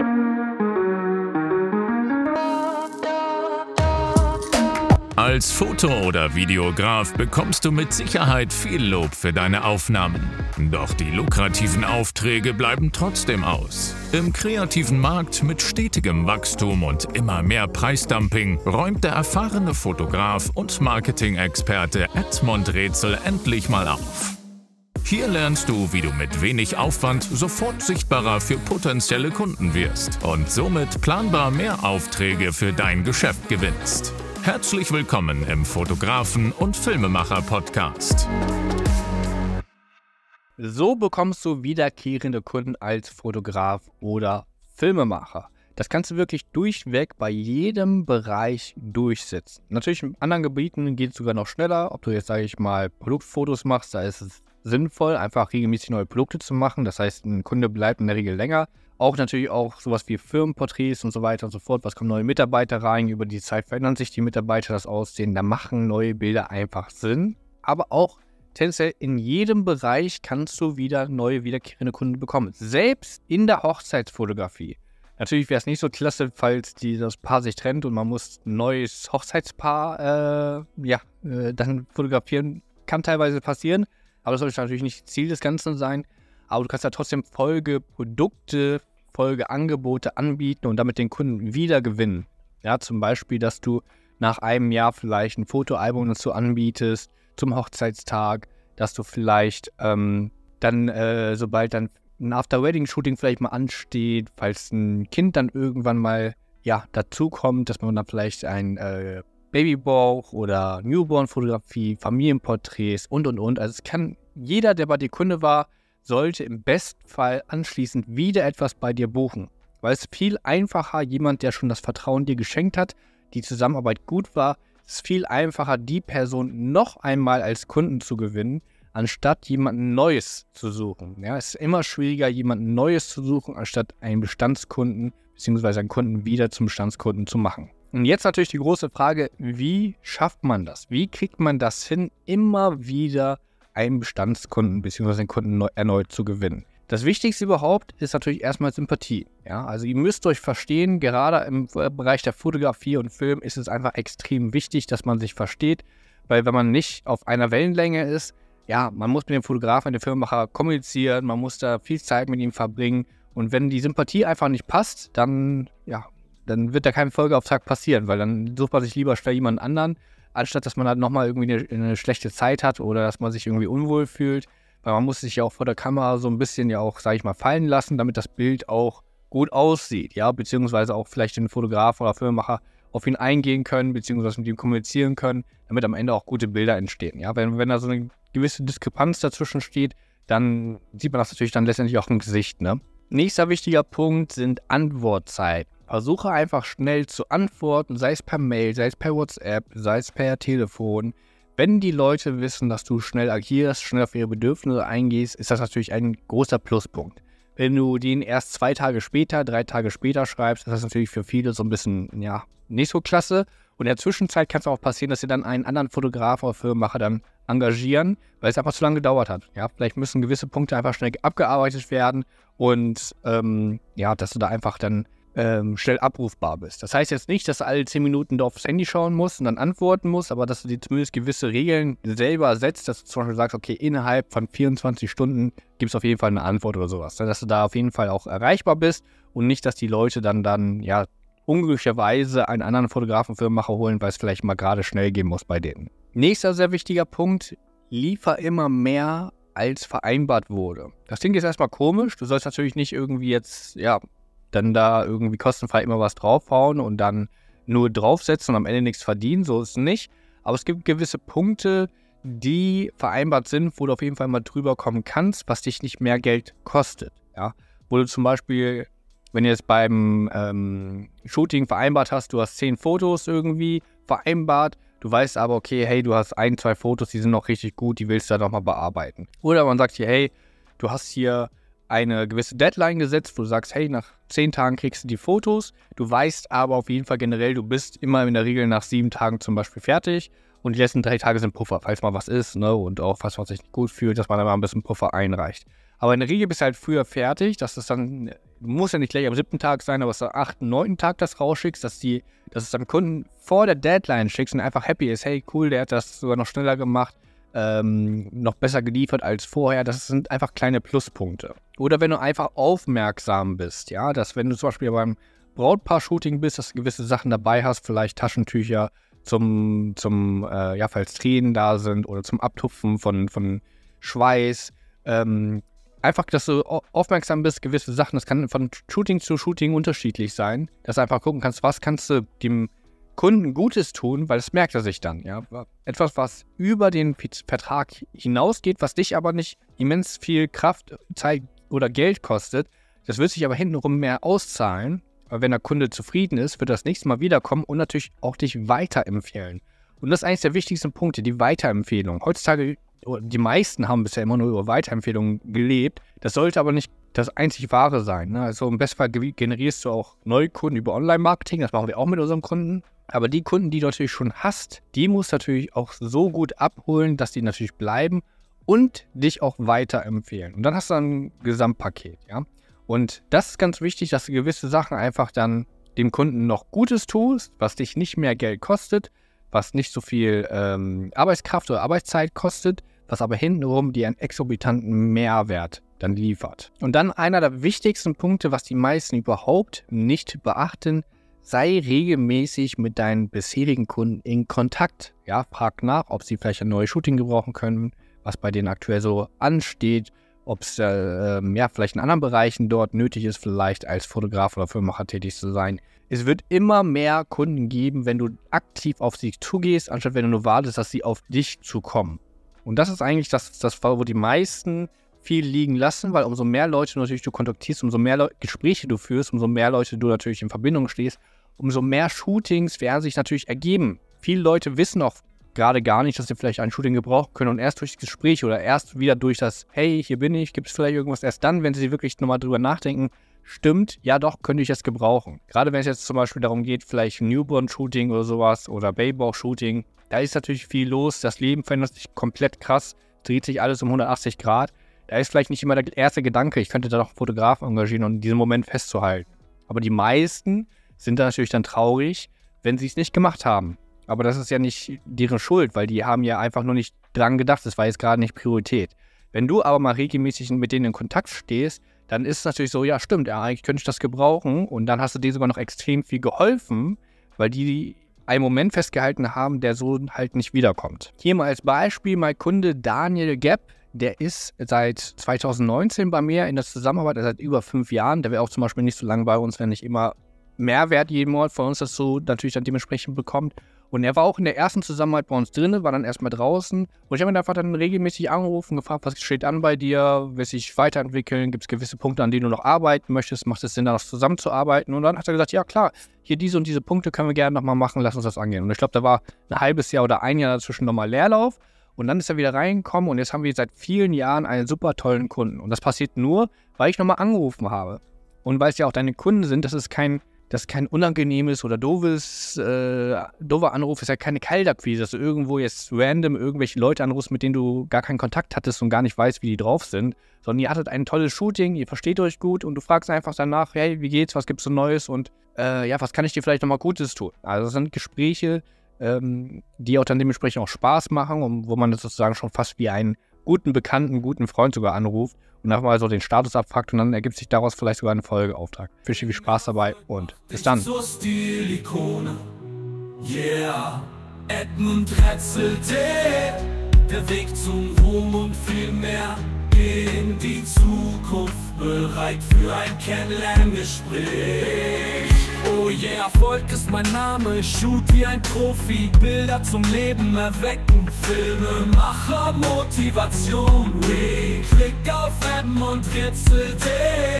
Als Foto- oder Videograf bekommst du mit Sicherheit viel Lob für deine Aufnahmen. Doch die lukrativen Aufträge bleiben trotzdem aus. Im kreativen Markt mit stetigem Wachstum und immer mehr Preisdumping räumt der erfahrene Fotograf und Marketing-Experte Edmund Rätsel endlich mal auf. Hier lernst du, wie du mit wenig Aufwand sofort sichtbarer für potenzielle Kunden wirst und somit planbar mehr Aufträge für dein Geschäft gewinnst. Herzlich willkommen im Fotografen- und Filmemacher-Podcast. So bekommst du wiederkehrende Kunden als Fotograf oder Filmemacher. Das kannst du wirklich durchweg bei jedem Bereich durchsetzen. Natürlich in anderen Gebieten geht es sogar noch schneller. Ob du jetzt, sage ich mal, Produktfotos machst, da ist es sinnvoll, einfach regelmäßig neue Produkte zu machen. Das heißt, ein Kunde bleibt in der Regel länger. Auch natürlich auch sowas wie Firmenporträts und so weiter und so fort. Was kommen neue Mitarbeiter rein? Über die Zeit verändern sich die Mitarbeiter, das Aussehen. Da machen neue Bilder einfach Sinn. Aber auch tendenziell in jedem Bereich kannst du wieder neue, wiederkehrende Kunden bekommen. Selbst in der Hochzeitsfotografie. Natürlich wäre es nicht so klasse, falls das Paar sich trennt und man muss ein neues Hochzeitspaar dann fotografieren. Kann teilweise passieren, aber das sollte natürlich nicht Ziel des Ganzen sein. Aber du kannst ja trotzdem Folgeprodukte, Folgeangebote anbieten und damit den Kunden wieder gewinnen. Ja, zum Beispiel, dass du nach einem Jahr vielleicht ein Fotoalbum dazu anbietest, zum Hochzeitstag, dass du vielleicht sobald dann ein After-Wedding-Shooting vielleicht mal ansteht, falls ein Kind dann irgendwann mal dazukommt, dass man dann vielleicht ein Babybauch oder Newborn-Fotografie, Familienporträts und. Also es kann jeder, der bei dir Kunde war, sollte im Bestfall anschließend wieder etwas bei dir buchen. Weil es viel einfacher, jemand, der schon das Vertrauen dir geschenkt hat, die Zusammenarbeit gut war, es ist viel einfacher, die Person noch einmal als Kunden zu gewinnen, anstatt jemanden Neues zu suchen. Ja, es ist immer schwieriger, jemanden Neues zu suchen, anstatt einen Bestandskunden bzw. einen Kunden wieder zum Bestandskunden zu machen. Und jetzt natürlich die große Frage, wie schafft man das? Wie kriegt man das hin, immer wieder einen Bestandskunden bzw. den Kunden erneut zu gewinnen? Das Wichtigste überhaupt ist natürlich erstmal Sympathie. Ja, also ihr müsst euch verstehen, gerade im Bereich der Fotografie und Film ist es einfach extrem wichtig, dass man sich versteht, weil wenn man nicht auf einer Wellenlänge ist, man muss mit dem Fotografen, dem Filmemacher kommunizieren, man muss da viel Zeit mit ihm verbringen und wenn die Sympathie einfach nicht passt, dann wird da kein Folgeauftrag passieren, weil dann sucht man sich lieber schnell jemanden anderen, anstatt dass man halt nochmal irgendwie eine schlechte Zeit hat oder dass man sich irgendwie unwohl fühlt. Weil man muss sich ja auch vor der Kamera so ein bisschen fallen lassen, damit das Bild auch gut aussieht, beziehungsweise auch vielleicht den Fotograf oder Filmemacher auf ihn eingehen können, beziehungsweise mit ihm kommunizieren können, damit am Ende auch gute Bilder entstehen. Ja, wenn da so eine gewisse Diskrepanz dazwischen steht, dann sieht man das natürlich dann letztendlich auch im Gesicht, ne? Nächster wichtiger Punkt sind Antwortzeiten. Versuche einfach schnell zu antworten, sei es per Mail, sei es per WhatsApp, sei es per Telefon. Wenn die Leute wissen, dass du schnell agierst, schnell auf ihre Bedürfnisse eingehst, ist das natürlich ein großer Pluspunkt. Wenn du den erst 2 Tage später, 3 Tage später schreibst, ist das natürlich für viele so ein bisschen, nicht so klasse. Und in der Zwischenzeit kann es auch passieren, dass sie dann einen anderen Fotograf oder Filmemacher dann engagieren, weil es einfach zu lange gedauert hat. Ja, vielleicht müssen gewisse Punkte einfach schnell abgearbeitet werden und dass du da einfach dann schnell abrufbar bist. Das heißt jetzt nicht, dass du alle 10 Minuten da aufs Handy schauen musst und dann antworten musst, aber dass du dir zumindest gewisse Regeln selber setzt, dass du zum Beispiel sagst, okay, innerhalb von 24 Stunden gibt es auf jeden Fall eine Antwort oder sowas. Dass du da auf jeden Fall auch erreichbar bist und nicht, dass die Leute dann unglücklicherweise einen anderen Fotografen, Filmemacher holen, weil es vielleicht mal gerade schnell gehen muss bei denen. Nächster sehr wichtiger Punkt, liefer immer mehr, als vereinbart wurde. Das klingt jetzt erstmal komisch, du sollst natürlich nicht irgendwie jetzt, dann da irgendwie kostenfrei immer was draufhauen und dann nur draufsetzen und am Ende nichts verdienen, so ist es nicht. Aber es gibt gewisse Punkte, die vereinbart sind, wo du auf jeden Fall mal drüber kommen kannst, was dich nicht mehr Geld kostet. Ja? Wo du zum Beispiel, wenn du jetzt beim Shooting vereinbart hast, du hast 10 Fotos irgendwie vereinbart, du weißt aber, okay, hey, du hast 1, 2 Fotos, die sind noch richtig gut, die willst du dann nochmal bearbeiten. Oder man sagt hier, hey, du hast hier eine gewisse Deadline gesetzt, wo du sagst, hey, nach 10 Tagen kriegst du die Fotos. Du weißt aber auf jeden Fall generell, du bist immer in der Regel nach 7 Tagen zum Beispiel fertig und die letzten 3 Tage sind Puffer, falls mal was ist, ne, und auch falls man sich nicht gut fühlt, dass man da mal ein bisschen Puffer einreicht. Aber in der Regel bist du halt früher fertig, dass es dann muss ja nicht gleich am 7. Tag sein, aber dass du am 8., 9. Tag das rausschickst, dass es dem Kunden vor der Deadline schickst und einfach happy ist, hey cool, der hat das sogar noch schneller gemacht, noch besser geliefert als vorher. Das sind einfach kleine Pluspunkte. Oder wenn du einfach aufmerksam bist, ja, dass wenn du zum Beispiel beim Brautpaar-Shooting bist, dass du gewisse Sachen dabei hast, vielleicht Taschentücher falls Tränen da sind oder zum Abtupfen von Schweiß, einfach, dass du aufmerksam bist, gewisse Sachen, das kann von Shooting zu Shooting unterschiedlich sein, dass du einfach gucken kannst, was kannst du dem Kunden Gutes tun, weil das merkt er sich dann, ja. Etwas, was über den Vertrag hinausgeht, was dich aber nicht immens viel Kraft, Zeit oder Geld kostet, das wird sich aber hintenrum mehr auszahlen, weil wenn der Kunde zufrieden ist, wird das nächste Mal wiederkommen und natürlich auch dich weiterempfehlen. Und das ist eines der wichtigsten Punkte, die Weiterempfehlung. Heutzutage, die meisten haben bisher immer nur über Weiterempfehlungen gelebt. Das sollte aber nicht das einzig Wahre sein, ne? Also im besten Fall generierst du auch neue Kunden über Online-Marketing. Das machen wir auch mit unseren Kunden. Aber die Kunden, die du natürlich schon hast, die musst du natürlich auch so gut abholen, dass die natürlich bleiben und dich auch weiterempfehlen. Und dann hast du ein Gesamtpaket, ja. Und das ist ganz wichtig, dass du gewisse Sachen einfach dann dem Kunden noch Gutes tust, was dich nicht mehr Geld kostet, was nicht so viel Arbeitskraft oder Arbeitszeit kostet, was aber hintenrum dir einen exorbitanten Mehrwert dann liefert. Und dann einer der wichtigsten Punkte, was die meisten überhaupt nicht beachten: sei regelmäßig mit deinen bisherigen Kunden in Kontakt. Ja, frag nach, ob sie vielleicht ein neues Shooting gebrauchen können, was bei denen aktuell so ansteht, ob es vielleicht in anderen Bereichen dort nötig ist, vielleicht als Fotograf oder Filmemacher tätig zu sein. Es wird immer mehr Kunden geben, wenn du aktiv auf sie zugehst, anstatt wenn du nur wartest, dass sie auf dich zukommen. Und das ist eigentlich das wo die meisten viel liegen lassen, weil umso mehr Leute natürlich du kontaktierst, umso mehr Gespräche du führst, umso mehr Leute du natürlich in Verbindung stehst, umso mehr Shootings werden sich natürlich ergeben. Viele Leute wissen auch gerade gar nicht, dass sie vielleicht ein Shooting gebrauchen können und erst durch das Gespräch oder erst wieder durch das hey, hier bin ich, gibt es vielleicht irgendwas, erst dann, wenn sie wirklich nochmal drüber nachdenken, stimmt, ja doch, könnte ich es gebrauchen. Gerade wenn es jetzt zum Beispiel darum geht, vielleicht ein Newborn-Shooting oder sowas oder Babybauch-Shooting, da ist natürlich viel los, das Leben verändert sich komplett krass, dreht sich alles um 180 Grad. Da ist vielleicht nicht immer der erste Gedanke, ich könnte da noch einen Fotografen engagieren und diesen Moment festzuhalten. Aber die meisten sind da natürlich dann traurig, wenn sie es nicht gemacht haben. Aber das ist ja nicht deren Schuld, weil die haben ja einfach nur nicht dran gedacht, das war jetzt gerade nicht Priorität. Wenn du aber mal regelmäßig mit denen in Kontakt stehst, dann ist es natürlich so, ja stimmt, ja, eigentlich könnte ich das gebrauchen und dann hast du dir sogar noch extrem viel geholfen, weil die einen Moment festgehalten haben, der so halt nicht wiederkommt. Hier mal als Beispiel, mein Kunde Daniel Gepp, der ist seit 2019 bei mir in der Zusammenarbeit, seit über 5 Jahren. Der wäre auch zum Beispiel nicht so lange bei uns, wenn nicht immer Mehrwert jeden Monat von uns das so natürlich dann dementsprechend bekommt. Und er war auch in der ersten Zusammenarbeit bei uns drin, war dann erstmal draußen. Und ich habe ihn einfach dann regelmäßig angerufen, gefragt, was steht an bei dir, willst du dich weiterentwickeln, gibt es gewisse Punkte, an denen du noch arbeiten möchtest, macht es Sinn, da noch zusammenzuarbeiten? Und dann hat er gesagt, ja klar, hier diese und diese Punkte können wir gerne nochmal machen, lass uns das angehen. Und ich glaube, da war ein halbes Jahr oder ein Jahr dazwischen nochmal Leerlauf. Und dann ist er wieder reingekommen und jetzt haben wir seit vielen Jahren einen super tollen Kunden. Und das passiert nur, weil ich nochmal angerufen habe. Und weil es ja auch deine Kunden sind, das ist kein unangenehmes oder doofer Anruf, ist ja keine Kaltakquise, dass du irgendwo jetzt random irgendwelche Leute anrufst, mit denen du gar keinen Kontakt hattest und gar nicht weißt, wie die drauf sind, sondern ihr hattet ein tolles Shooting, ihr versteht euch gut und du fragst einfach danach, hey, wie geht's, was gibt's so Neues und was kann ich dir vielleicht nochmal Gutes tun? Also das sind Gespräche, die auch dann dementsprechend auch Spaß machen und wo man das sozusagen schon fast wie einen guten Bekannten, guten Freund sogar anruft und einfach mal so den Status abfragt und dann ergibt sich daraus vielleicht sogar ein Folgeauftrag. Ich wünsche dir viel Spaß dabei und bis dann. Zur Stilikone, yeah, Edmund Retzelte, der Weg zum Ruhm und viel mehr in die Zukunft, bereit für ein Kennenlerngespräch. Oh yeah, Erfolg ist mein Name, ich shoot wie ein Profi, Bilder zum Leben erwecken, Filmemacher, Motivation, klick auf Edmund Retzelte.